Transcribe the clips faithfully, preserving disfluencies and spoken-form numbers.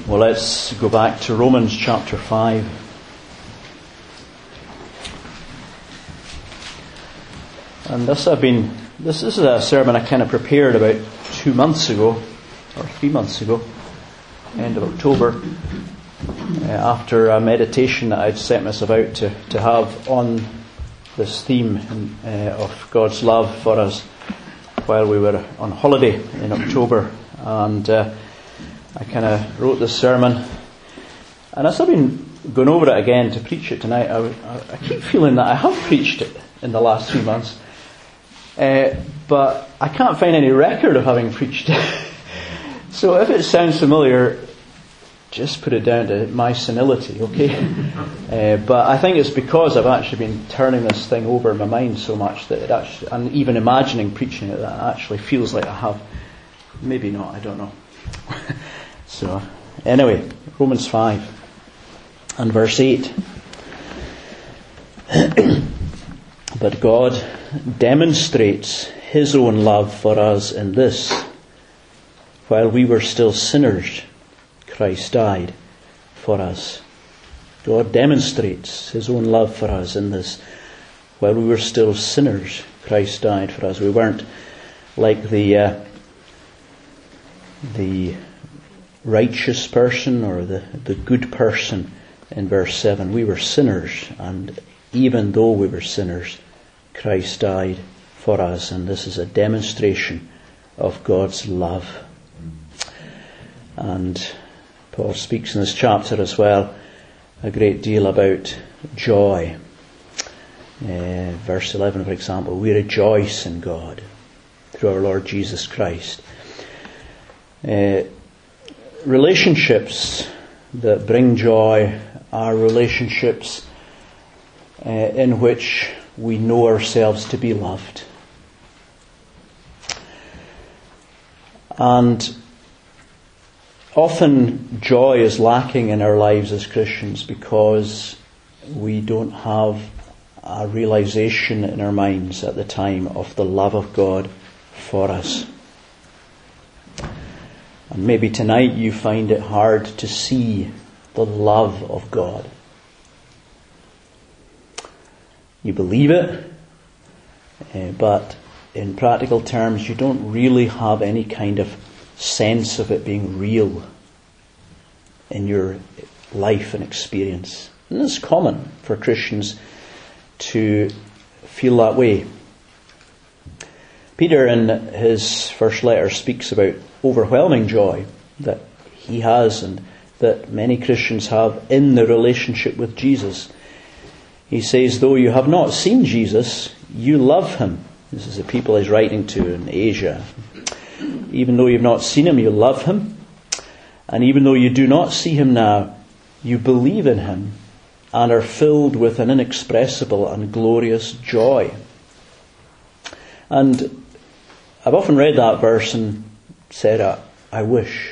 Well, let's go back to Romans chapter five. And this I've been this, this is a sermon I kind of prepared about two months ago, or three months ago, end of October, uh, after a meditation that I'd set myself out to, to have on this theme uh, of God's love for us while we were on holiday in October. And uh, I kind of wrote this sermon, and as I've been going over it again to preach it tonight, I, I keep feeling that I have preached it in the last three months, uh, but I can't find any record of having preached it. So if it sounds familiar, just put it down to my senility, okay? uh, but I think it's because I've actually been turning this thing over in my mind so much that it actually, and even imagining preaching it, that it actually feels like I have. Maybe not, I don't know. So, anyway, Romans five and verse eight. But God demonstrates His own love for us in this: while we were still sinners, Christ died for us. God demonstrates His own love for us in this: while we were still sinners, Christ died for us. We weren't like the uh, the righteous person or the, the good person in verse seven. We were sinners, and even though we were sinners, Christ died for us, and this is a demonstration of God's love. And Paul speaks in this chapter as well a great deal about joy. Uh, verse eleven, for example, we rejoice in God through our Lord Jesus Christ. Uh, relationships that bring joy are relationships uh, in which we know ourselves to be loved. And often joy is lacking in our lives as Christians because we don't have a realization in our minds at the time of the love of God for us. And maybe tonight you find it hard to see the love of God. You believe it, uh, but in practical terms you don't really have any kind of sense of it being real in your life and experience. And it's common for Christians to feel that way. Peter in his first letter speaks about overwhelming joy that he has and that many Christians have in their relationship with Jesus. He says, though you have not seen Jesus, you love Him. This is the people he's writing to in Asia. Even though you've not seen Him, you love Him. And even though you do not see Him now, you believe in Him and are filled with an inexpressible and glorious joy. And I've often read that verse and said, I, I wish.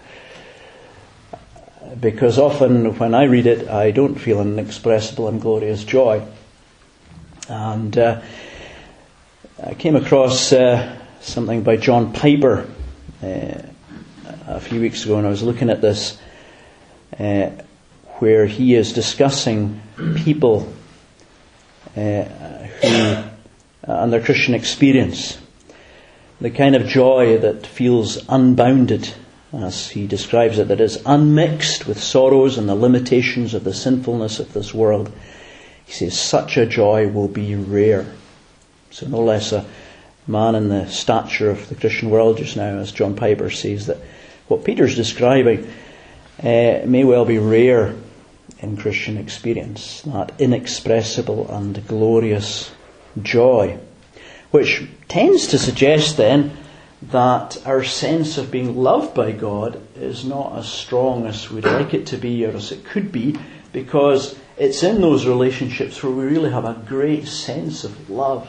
Because often when I read it, I don't feel an inexpressible and glorious joy. And uh, I came across uh, something by John Piper uh, a few weeks ago, and I was looking at this, uh, where he is discussing people uh, who, uh, and their Christian experience. The kind of joy that feels unbounded, as he describes it, that is unmixed with sorrows and the limitations of the sinfulness of this world. He says such a joy will be rare. So no less a man in the stature of the Christian world just now, as John Piper says, that what Peter's describing uh, may well be rare in Christian experience, that inexpressible and glorious joy. Which tends to suggest then that our sense of being loved by God is not as strong as we'd like it to be or as it could be, because it's in those relationships where we really have a great sense of love,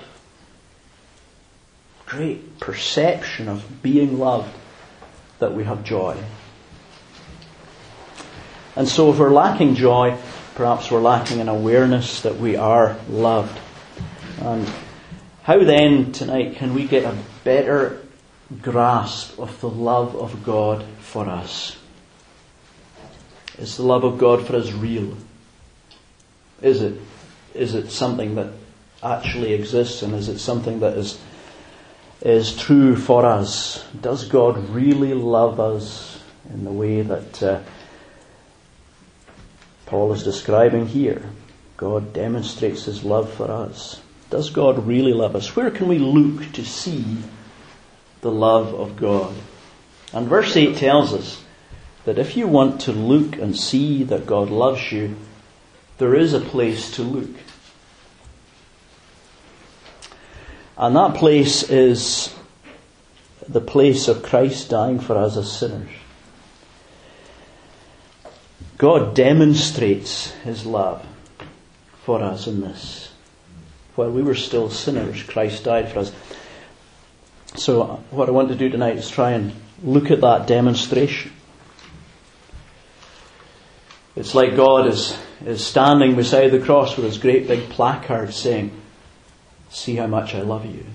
great perception of being loved, that we have joy. And so if we're lacking joy, perhaps we're lacking an awareness that we are loved. And how then tonight can we get a better grasp of the love of God for us? Is the love of God for us real? Is it? Is it something that actually exists, and is it something that is is true for us? Does God really love us in the way that uh, Paul is describing here? God demonstrates his love for us. Does God really love us? Where can we look to see the love of God? And verse eight tells us that if you want to look and see that God loves you, there is a place to look. And that place is the place of Christ dying for us as sinners. God demonstrates his love for us in this. While we were still sinners, Christ died for us. So what I want to do tonight is try and look at that demonstration. It's like God is, is standing beside the cross with his great big placard saying, "See how much I love you."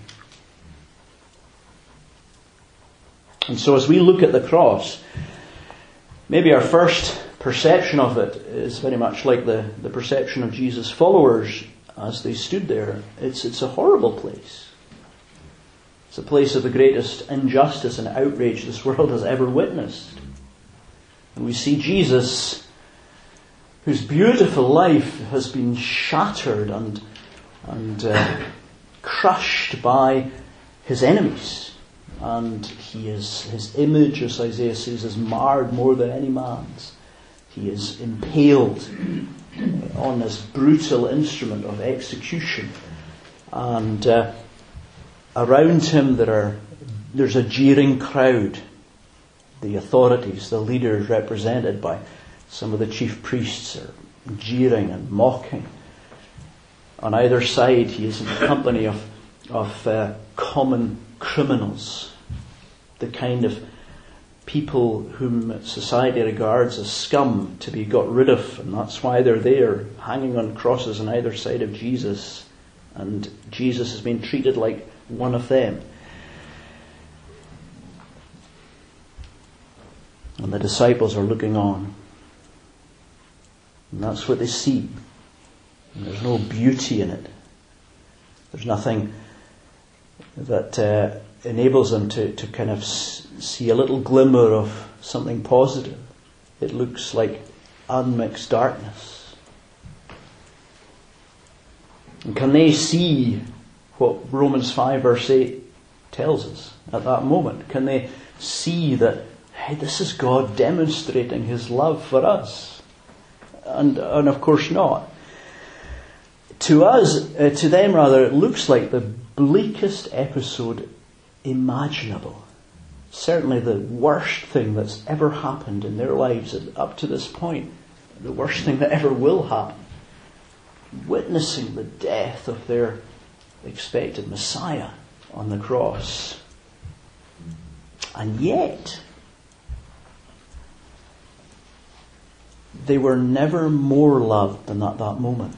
And so as we look at the cross, maybe our first perception of it is very much like the, the perception of Jesus' followers as they stood there. It's, it's a horrible place. It's a place of the greatest injustice and outrage this world has ever witnessed. And we see Jesus, whose beautiful life has been shattered and, and uh, crushed by his enemies. And he is, his image, as Isaiah says, is marred more than any man's. He is impaled on this brutal instrument of execution. And uh, around him there are there's a jeering crowd. The authorities, the leaders represented by some of the chief priests are jeering and mocking. On either side he is in the company of, of uh, common criminals. The kind of people whom society regards as scum to be got rid of, and that's why they're there, hanging on crosses on either side of Jesus, and Jesus has been treated like one of them. And the disciples are looking on, and that's what they see. And there's no beauty in it. There's nothing that uh, enables them to, to kind of see a little glimmer of something positive. It looks like unmixed darkness. And can they see what Romans five verse eight tells us at that moment? Can they see that, hey, this is God demonstrating his love for us? And, and of course not. To us, uh, to them rather, it looks like the bleakest episode imaginable. Certainly the worst thing that's ever happened in their lives up to this point. The worst thing that ever will happen. Witnessing the death of their expected Messiah on the cross. And yet, they were never more loved than at that moment.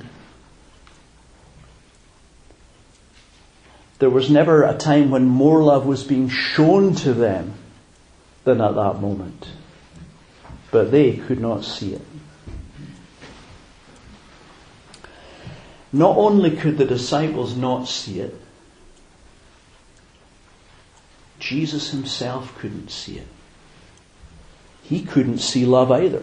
There was never a time when more love was being shown to them than at that moment. But they could not see it. Not only could the disciples not see it, Jesus himself couldn't see it. He couldn't see love either.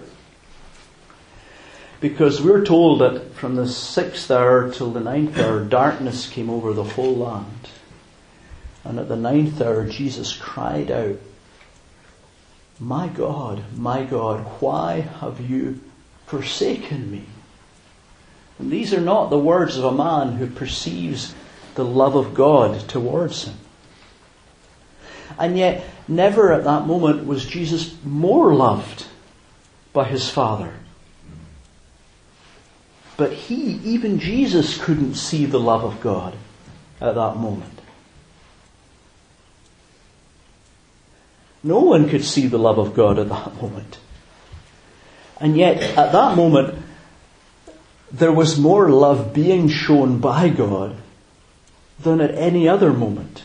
Because we're told that from the sixth hour till the ninth hour, darkness came over the whole land. And at the ninth hour, Jesus cried out, "My God, my God, why have you forsaken me?" And these are not the words of a man who perceives the love of God towards him. And yet, never at that moment was Jesus more loved by his Father. But he, even Jesus, couldn't see the love of God at that moment. No one could see the love of God at that moment. And yet, at that moment, there was more love being shown by God than at any other moment.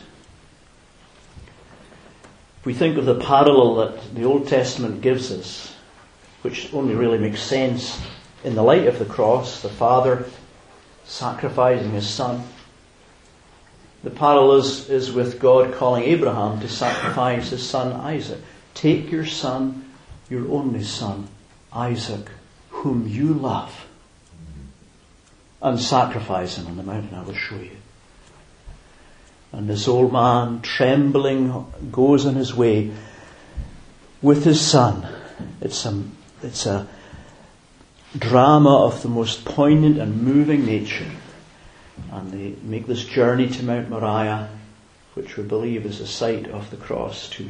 If we think of the parallel that the Old Testament gives us which only really makes sense in the light of the cross, the Father sacrificing his Son. The parallel is, is with God calling Abraham to sacrifice his son Isaac. Take your son, your only son, Isaac, whom you love, and sacrifice him on the mountain I will show you. And this old man, trembling, goes on his way with his son. It's a, it's a drama of the most poignant and moving nature. And they make this journey to Mount Moriah, which we believe is the site of the cross too.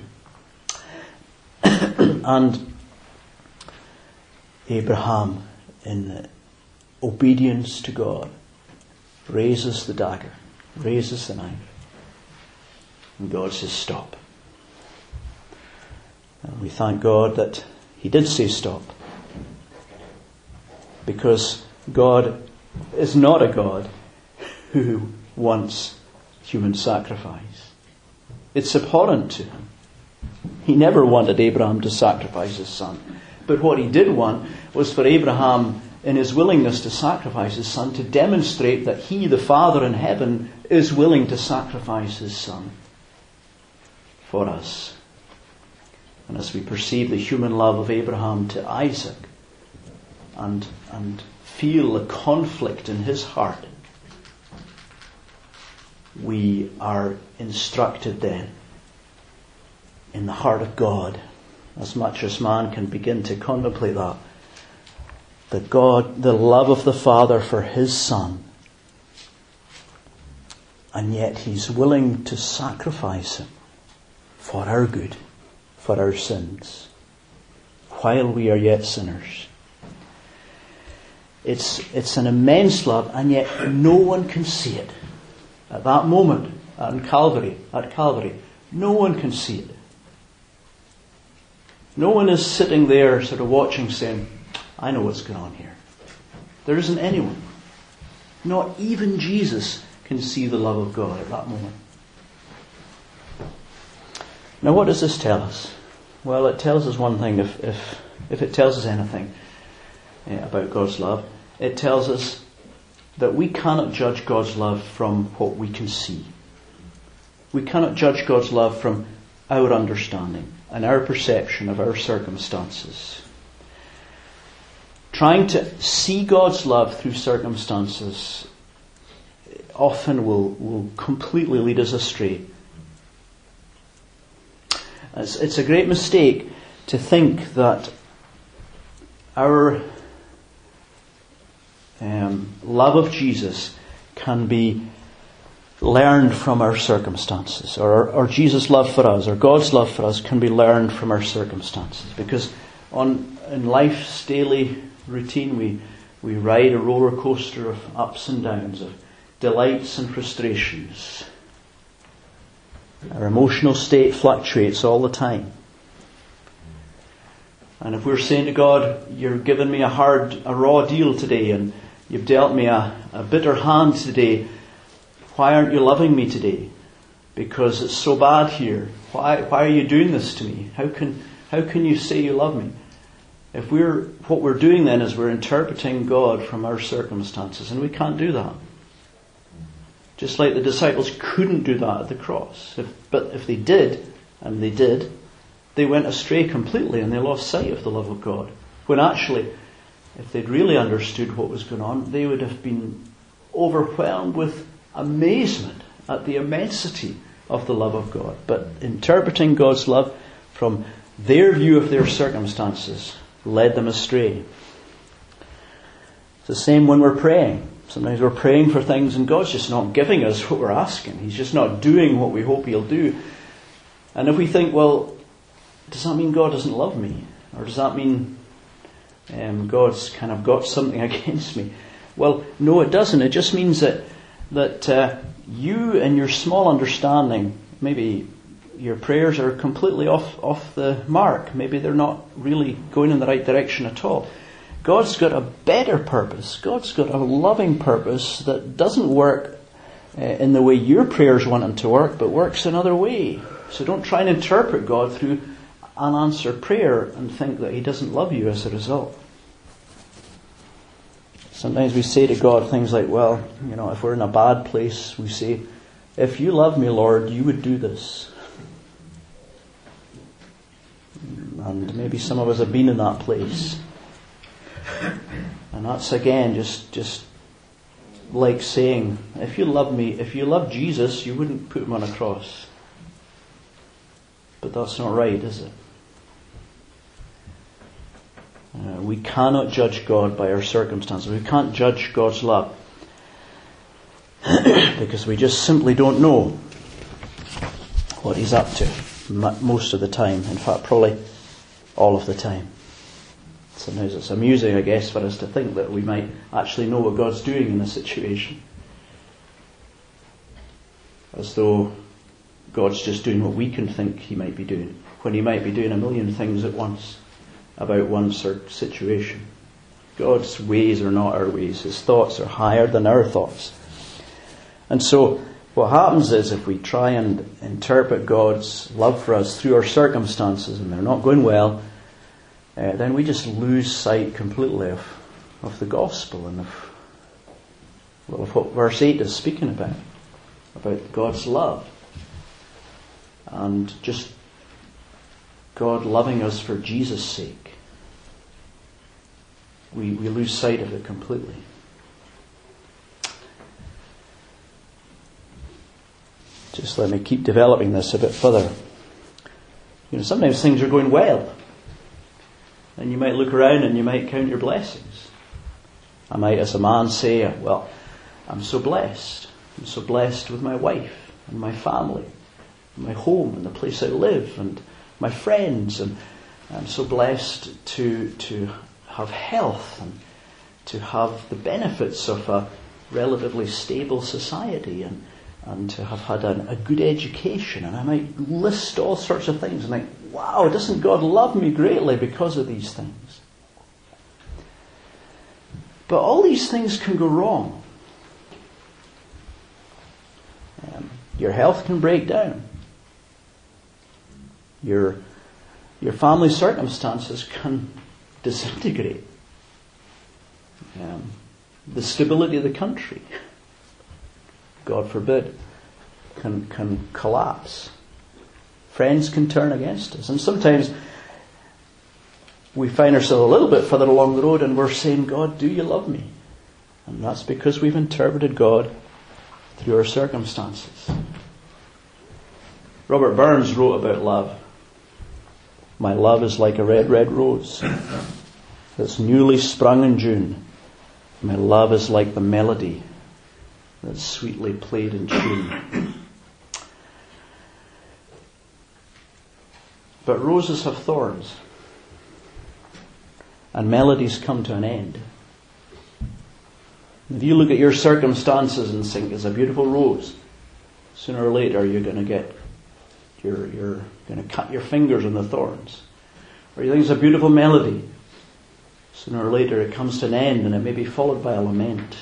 And Abraham, in obedience to God, raises the dagger, raises the knife. And God says, stop. And we thank God that he did say stop. Because God is not a God who wants human sacrifice. It's abhorrent to him. He never wanted Abraham to sacrifice his son. But what he did want was for Abraham, in his willingness to sacrifice his son, to demonstrate that he, the Father in heaven, is willing to sacrifice his son for us. And as we perceive the human love of Abraham to Isaac and, and feel the conflict in his heart, we are instructed then in the heart of God, as much as man can begin to contemplate that, that God, the love of the Father for his Son, and yet he's willing to sacrifice him for our good, for our sins, while we are yet sinners. It's, it's an immense love, and yet no one can see it. At that moment, at Calvary, at Calvary, no one can see it. No one is sitting there sort of watching saying, I know what's going on here. There isn't anyone. Not even Jesus can see the love of God at that moment. Now what does this tell us? Well, it tells us one thing, if if, if it tells us anything uh, about God's love. It tells us that we cannot judge God's love from what we can see. We cannot judge God's love from our understanding and our perception of our circumstances. Trying to see God's love through circumstances often will, will completely lead us astray. It's, it's a great mistake to think that our um, love of Jesus can be learned from our circumstances, or, or Jesus' love for us, or God's love for us can be learned from our circumstances. Because on in life's daily routine, we we ride a roller coaster of ups and downs, of delights and frustrations. Our emotional state fluctuates all the time. And if we're saying to God, you're giving me a hard, a raw deal today, and you've dealt me a, a bitter hand today, why aren't you loving me today? Because it's so bad here. Why why are you doing this to me? How can how can you say you love me? If we're what we're doing then is we're interpreting God from our circumstances, and we can't do that. Just like the disciples couldn't do that at the cross. If, but if they did, and they did, they went astray completely and they lost sight of the love of God. When actually, if they'd really understood what was going on, they would have been overwhelmed with amazement at the immensity of the love of God. But interpreting God's love from their view of their circumstances led them astray. It's the same when we're praying. Sometimes we're praying for things and God's just not giving us what we're asking. He's just not doing what we hope He'll do. And if we think, well, does that mean God doesn't love me? Or does that mean um, God's kind of got something against me? Well, no, it doesn't. It just means that that uh, you and your small understanding, maybe your prayers are completely off, off the mark. Maybe they're not really going in the right direction at all. God's got a better purpose. God's got a loving purpose that doesn't work uh, in the way your prayers want Him to work, but works another way. So don't try and interpret God through unanswered prayer and think that he doesn't love you as a result. Sometimes we say to God things like, well, you know, if we're in a bad place, we say, if you love me, Lord, you would do this. And maybe some of us have been in that place. And that's again just, just like saying, if you love me, if you love Jesus, you wouldn't put him on a cross. But that's not right, is it? Uh, we cannot judge God by our circumstances. We can't judge God's love because we just simply don't know what he's up to most of the time. In fact, probably all of the time. Sometimes it's amusing, I guess, for us to think that we might actually know what God's doing in a situation. As though God's just doing what we can think he might be doing, when he might be doing a million things at once about one certain situation. God's ways are not our ways. His thoughts are higher than our thoughts. And so what happens is, if we try and interpret God's love for us through our circumstances and they're not going well, uh, then we just lose sight completely of, of the gospel and of, well, of what verse eight is speaking about, about God's love. And just God loving us for Jesus' sake. We, we lose sight of it completely. Just let me keep developing this a bit further. You know, sometimes things are going well. And you might look around and you might count your blessings. I might, as a man, say, well, I'm so blessed. I'm so blessed with my wife and my family, and my home and the place I live and my friends. And I'm so blessed to to have health and to have the benefits of a relatively stable society and and to have had an, a good education. And I might list all sorts of things and think, wow, doesn't God love me greatly because of these things? But all these things can go wrong. Um, your health can break down. Your, your family circumstances can disintegrate. Um, the stability of the country, God forbid, can can collapse. Friends can turn against us. And sometimes we find ourselves a little bit further along the road and we're saying, God, do you love me? And that's because we've interpreted God through our circumstances. Robert Burns wrote about love. My love is like a red, red rose that's newly sprung in June. My love is like the melody that's sweetly played in tune. But roses have thorns, and melodies come to an end. If you look at your circumstances and think it's a beautiful rose, sooner or later you're going to get, you're, you're going to cut your fingers on the thorns. Or you think it's a beautiful melody, sooner or later it comes to an end and it may be followed by a lament.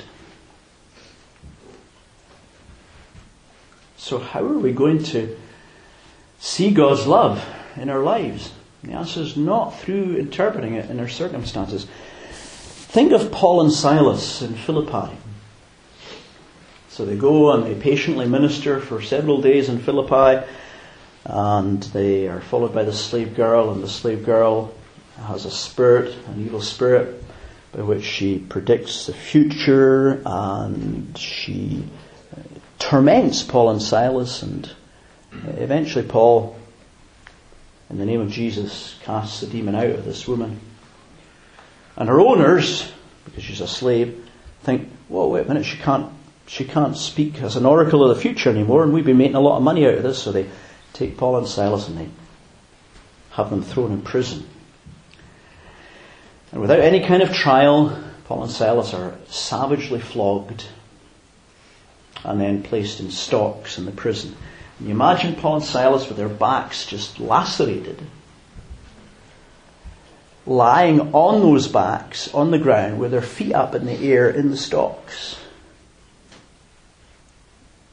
So how are we going to see God's love in our lives? The answer is not through interpreting it in our circumstances. Think of Paul and Silas in Philippi. So they go and they patiently minister for several days in Philippi, and they are followed by the slave girl, and the slave girl has a spirit, an evil spirit, by which she predicts the future, and she torments Paul and Silas, and eventually Paul, in the name of Jesus, casts the demon out of this woman. And her owners, because she's a slave, think, whoa, wait a minute, she can't she can't speak as an oracle of the future anymore, and we've been making a lot of money out of this. So they take Paul and Silas and they have them thrown in prison. And without any kind of trial, Paul and Silas are savagely flogged and then placed in stocks in the prison. And you imagine Paul and Silas with their backs just lacerated, lying on those backs on the ground with their feet up in the air in the stocks.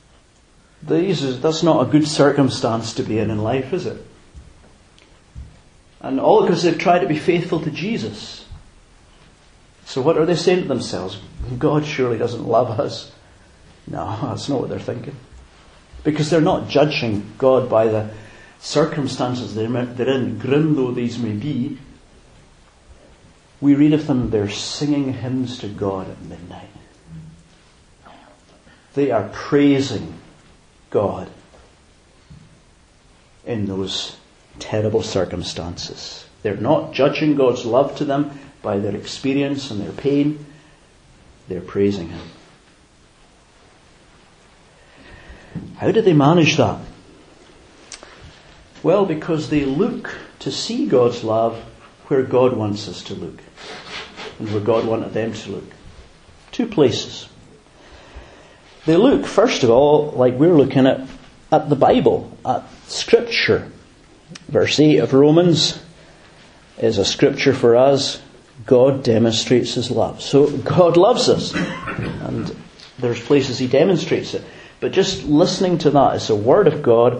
These is, that's not a good circumstance to be in in life, is it? And all because they've tried to be faithful to Jesus. So what are they saying to themselves? God surely doesn't love us. No, that's not what they're thinking. Because they're not judging God by the circumstances they're in, grim though these may be. We read of them, they're singing hymns to God at midnight. They are praising God in those terrible circumstances. They're not judging God's love to them by their experience and their pain. They're praising Him. How did they manage that? Well, because they look to see God's love where God wants us to look and where God wanted them to look. Two places. They look, first of all, like we're looking at, at the Bible, at Scripture. Verse eight of Romans is a scripture for us. God demonstrates His love. So God loves us. And there's places He demonstrates it. But just listening to that is a word of God,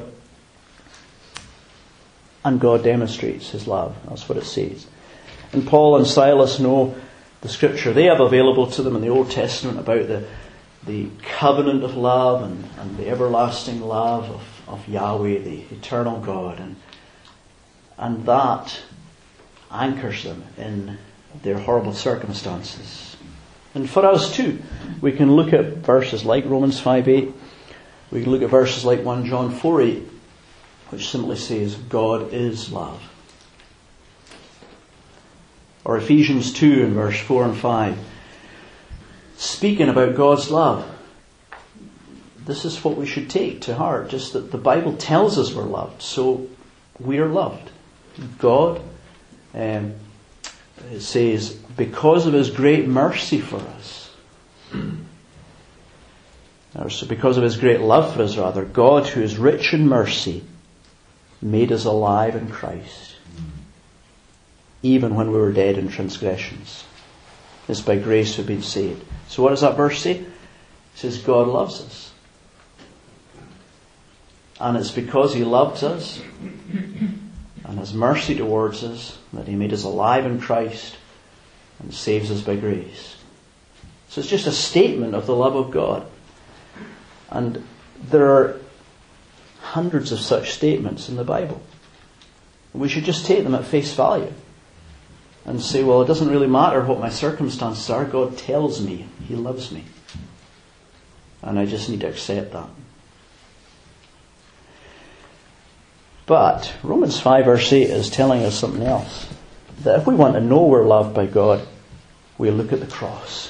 and God demonstrates His love. That's what it says. And Paul and Silas know the scripture they have available to them in the Old Testament about the, the covenant of love and, and the everlasting love of, of Yahweh, the eternal God. And, and that anchors them in their horrible circumstances. And for us too, we can look at verses like Romans five eight. We can look at verses like First John four eight, which simply says, God is love. Or Ephesians two in verse four and five. Speaking about God's love. This is what we should take to heart. Just that the Bible tells us we're loved. So we are loved. God, um, it says, because of His great mercy for us. Or so because of His great love for us, rather, God, who is rich in mercy, made us alive in Christ, even when we were dead in transgressions. It's by grace we've been saved. So what does that verse say? It says God loves us. And it's because He loves us and has mercy towards us that He made us alive in Christ and saves us by grace. So it's just a statement of the love of God. And there are hundreds of such statements in the Bible. We should just take them at face value and say, well, it doesn't really matter what my circumstances are. God tells me He loves me. And I just need to accept that. But Romans five verse eight is telling us something else. That if we want to know we're loved by God, we look at the cross.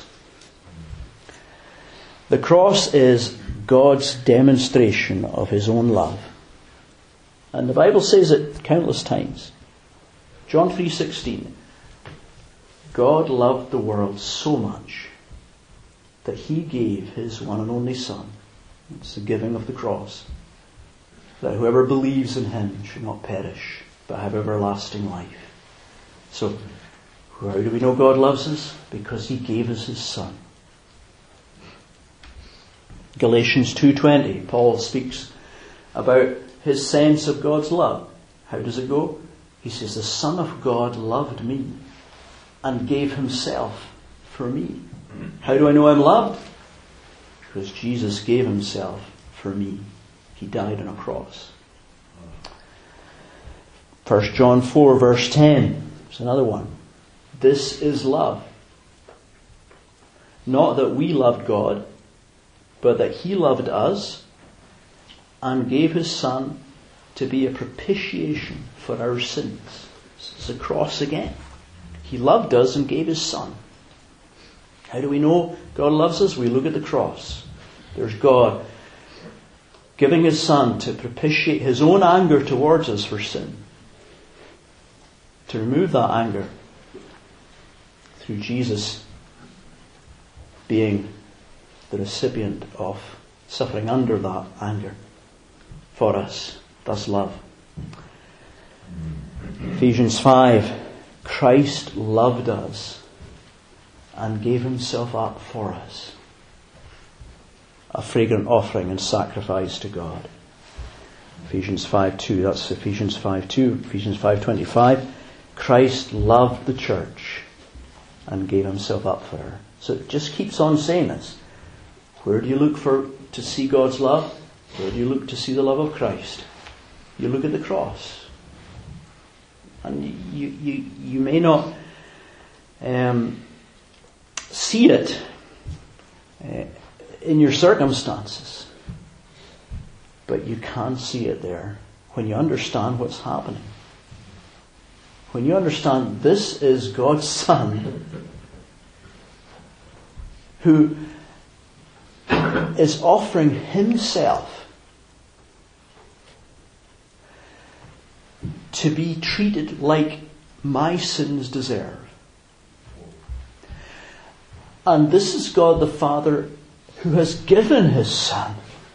The cross is God's demonstration of His own love. And the Bible says it countless times. John three sixteen. God loved the world so much that He gave His one and only Son. It's the giving of the cross. That whoever believes in Him should not perish, but have everlasting life. So, how do we know God loves us? Because He gave us His Son. Galatians two twenty, Paul speaks about his sense of God's love. How does it go? He says, the Son of God loved me and gave Himself for me. How do I know I'm loved? Because Jesus gave Himself for me. He died on a cross. First John four verse ten is another one. This is love. Not that we loved God, but that He loved us and gave His Son to be a propitiation for our sins. It's the cross again. He loved us and gave His Son. How do we know God loves us? We look at the cross. There's God giving His Son to propitiate His own anger towards us for sin. To remove that anger through Jesus being the recipient of suffering under that anger for us. That's love. Ephesians five. Christ loved us and gave Himself up for us. A fragrant offering and sacrifice to God. Ephesians five two. That's Ephesians five two. Ephesians five twenty-five. Christ loved the church and gave himself up for her. So it just keeps on saying this. Where do you look for to see God's love? Where do you look to see the love of Christ? You look at the cross. And you you, you may not um, see it uh, in your circumstances, but you can see it there when you understand what's happening. When you understand this is God's Son who is offering himself to be treated like my sins deserve. And this is God the Father who has given his Son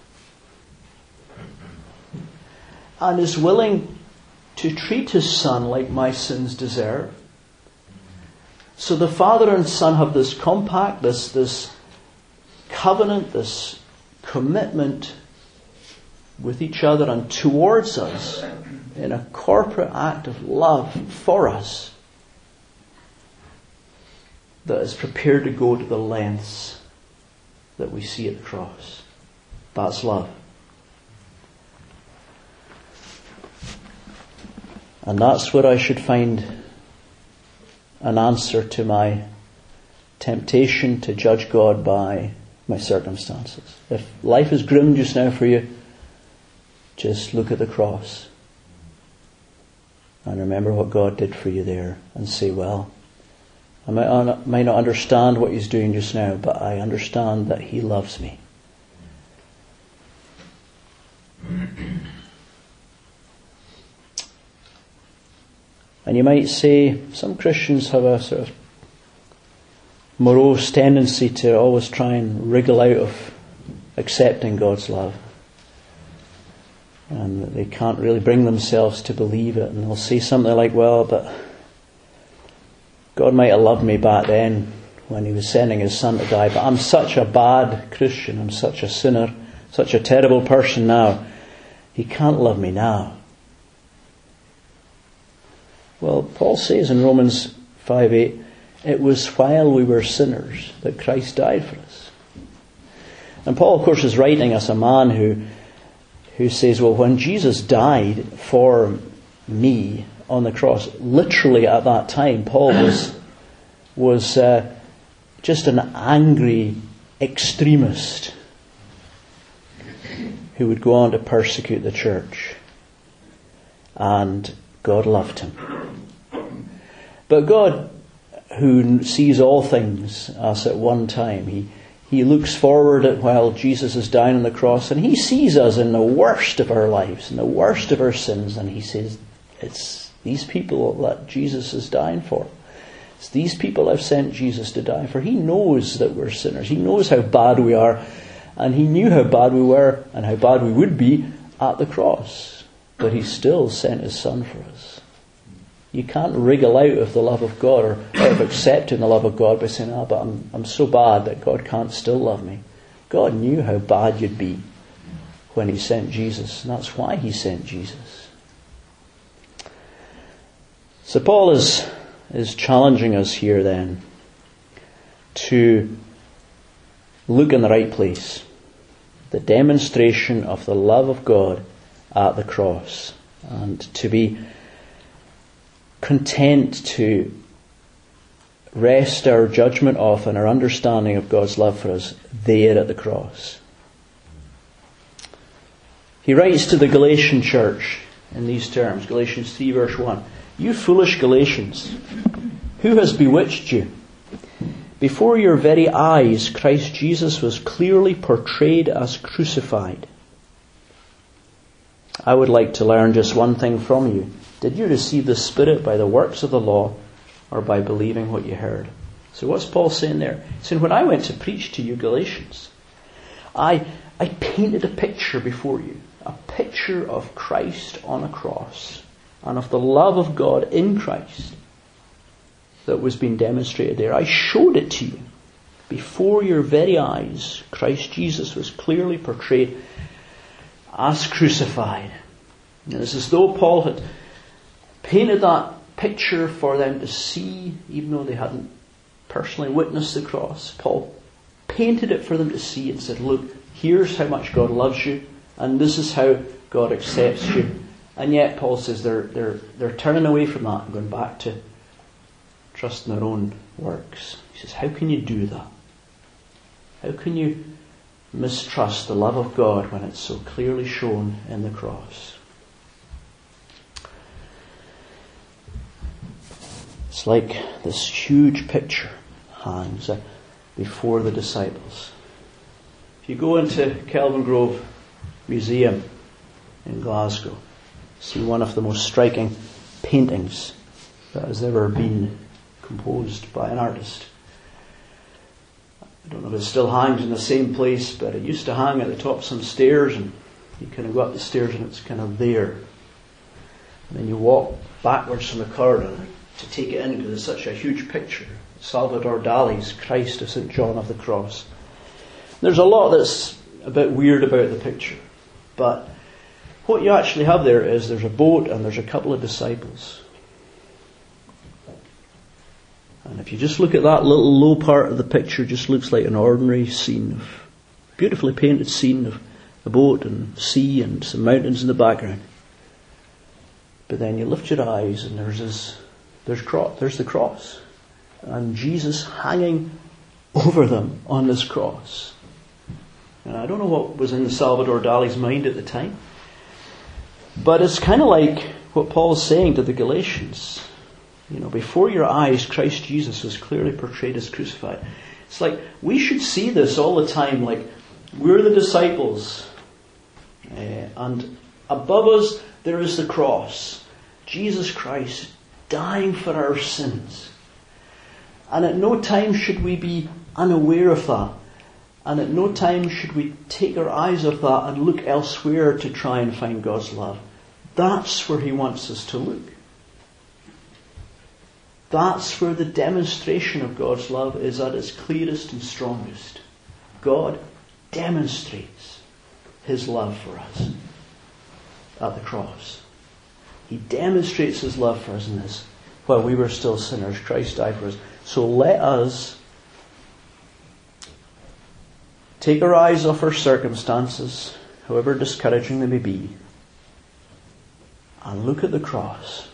and is willing to treat his Son like my sins deserve. So the Father and Son have this compact, this, this covenant, this commitment with each other and towards us in a corporate act of love for us that is prepared to go to the lengths that we see at the cross. That's love. And that's where I should find an answer to my temptation to judge God by my circumstances. If life is grim just now for you, just look at the cross and remember what God did for you there and say, well, I might, I might not understand what he's doing just now, but I understand that he loves me. And you might say, some Christians have a sort of morose tendency to always try and wriggle out of accepting God's love. And they can't really bring themselves to believe it. And they'll say something like, well, but God might have loved me back then when he was sending his Son to die, but I'm such a bad Christian, I'm such a sinner, such a terrible person now, he can't love me now. Well, Paul says in Romans five eight, it was while we were sinners that Christ died for us. And Paul, of course, is writing as a man who who says, well, when Jesus died for me on the cross, literally at that time, Paul was was uh, just an angry extremist who would go on to persecute the church. And God loved him. But God, who sees all things as at one time, he He looks forward at while Jesus is dying on the cross, and he sees us in the worst of our lives, in the worst of our sins, and he says, it's these people that Jesus is dying for. It's these people I've sent Jesus to die for. He knows that we're sinners. He knows how bad we are, and he knew how bad we were and how bad we would be at the cross. But he still sent his Son for us. You can't wriggle out of the love of God or out of accepting the love of God by saying, oh, but I'm, I'm so bad that God can't still love me. God knew how bad you'd be when he sent Jesus. And that's why he sent Jesus. So Paul is, is challenging us here then to look in the right place. The demonstration of the love of God at the cross. And to be content to rest our judgment of and our understanding of God's love for us there at the cross. He writes to the Galatian church in these terms, Galatians three verse one, you foolish Galatians, who has bewitched you? Before your very eyes Christ Jesus was clearly portrayed as crucified. I would like to learn just one thing from you. Did you receive the Spirit by the works of the law or by believing what you heard? So what's Paul saying there? He's saying, when I went to preach to you Galatians, I, I painted a picture before you. A picture of Christ on a cross and of the love of God in Christ that was being demonstrated there. I showed it to you. Before your very eyes, Christ Jesus was clearly portrayed as crucified. And it's as though Paul had painted that picture for them to see, even though they hadn't personally witnessed the cross. Paul painted it for them to see and said, look, here's how much God loves you, and this is how God accepts you. And yet Paul says they're they're they're turning away from that and going back to trusting their own works. He says, how can you do that? How can you mistrust the love of God when it's so clearly shown in the cross? It's like this huge picture hangs before the disciples. If you go into Kelvin Grove Museum in Glasgow, see one of the most striking paintings that has ever been composed by an artist. I don't know if it still hangs in the same place, but it used to hang at the top of some stairs, and you kind of go up the stairs and it's kind of there. And then you walk backwards from the corridor to take it in because it's such a huge picture. Salvador Dali's Christ of Saint John of the Cross. There's a lot that's a bit weird about the picture, but what you actually have there is there's a boat and there's a couple of disciples. And if you just look at that little low part of the picture, it just looks like an ordinary scene, of beautifully painted scene of a boat and sea and some mountains in the background. But then you lift your eyes and there's this, there's cro- there's the cross, and Jesus hanging over them on this cross. And I don't know what was in Salvador Dali's mind at the time, but it's kind of like what Paul's saying to the Galatians. You know, before your eyes, Christ Jesus is clearly portrayed as crucified. It's like we should see this all the time. Like we're the disciples, uh, and above us there is the cross. Jesus Christ dying for our sins. And at no time should we be unaware of that. And at no time should we take our eyes off that and look elsewhere to try and find God's love. That's where He wants us to look. That's where the demonstration of God's love is at its clearest and strongest. God demonstrates His love for us at the cross. He demonstrates His love for us in this. While we were still sinners, Christ died for us. So let us take our eyes off our circumstances, however discouraging they may be, and look at the cross.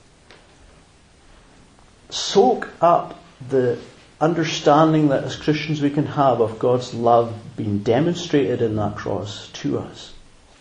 Soak up the understanding that as Christians we can have of God's love being demonstrated in that cross to us.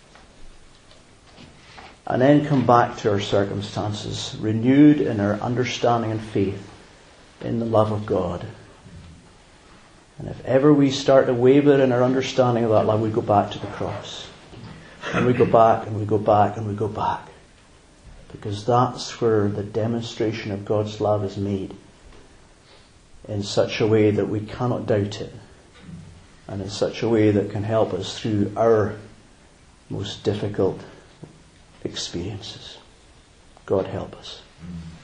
And then come back to our circumstances, renewed in our understanding and faith in the love of God. And if ever we start to waver in our understanding of that love, we go back to the cross. And we go back and we go back and we go back. Because that's where the demonstration of God's love is made in such a way that we cannot doubt it, and in such a way that can help us through our most difficult experiences. God help us.